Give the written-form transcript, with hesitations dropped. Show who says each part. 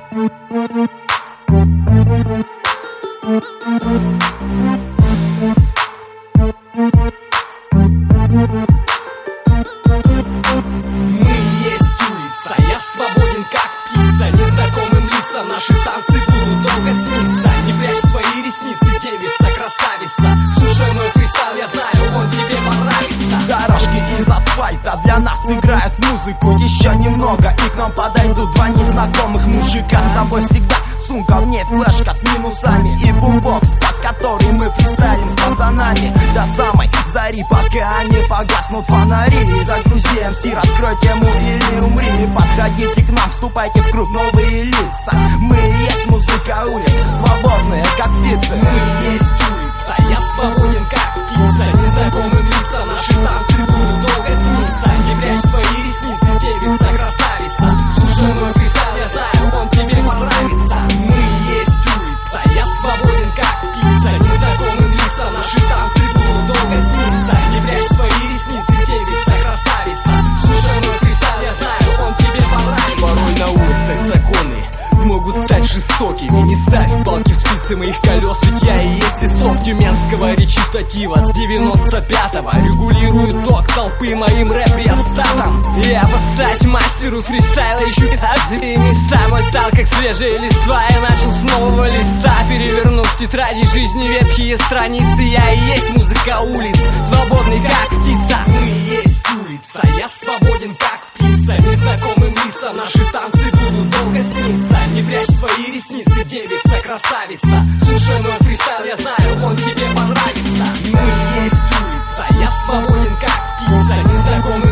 Speaker 1: есть улица, я свободен как птица. Незнакомым лицам наши танцы будут долго сниться. Не прячь свои ресницы, девица, красавица. Слушай мой фристайл, я знаю, он тебе понравится.
Speaker 2: Дорожки из асфальта для нас играют музыку. Еще немного и к нам подойдут два незнакомых мужика. С собой всегда сумка, в ней флешка с минусами и бумбокс, под который мы фристайлим с пацанами до самой зари, пока не погаснут фонари. Загрузи МС, раскрой тему или умри. Подходите к нам, вступайте в круг, новые лица. Мы есть музыка улиц, свободные как птицы.
Speaker 1: Мы есть улица, я свободен как птица. Незнакомым лицам наши танцы будут долго сниться. Не прячь свои ресницы, девица, красавица. Слушай мой фристайл, я знаю, он тебе понравится. Мы есть улица, я свободен как птица. Незнакомым лицам наши танцы будут долго сниться. Не прячь свои ресницы, девица, красавица. Слушай мой фристайл, я знаю, он тебе понравится. Порой на улицах законы могут стать жестокими. Не ставь палки в спицы моих колес, ведь я и есть исток тюменского речитатива с 95-го. Регулирую ток толпы моим рэп-реостатом. Я под стать мастеру фристайла ищу отзывы места. Мой стал как свежая листва, я начал с нового листа. Перевернув в тетради жизни ветхие страницы. Я и есть музыка улиц, свободный как птица. Мы есть улица, я свободен как птица. Незнакомым лицам наши танцы будут долго сниться. Не прячь свои ресницы, девица, красавица. Слушай мой фристайл, я знаю, он тебе понравится. Мы есть улица, я свободен как птица. Незнакомым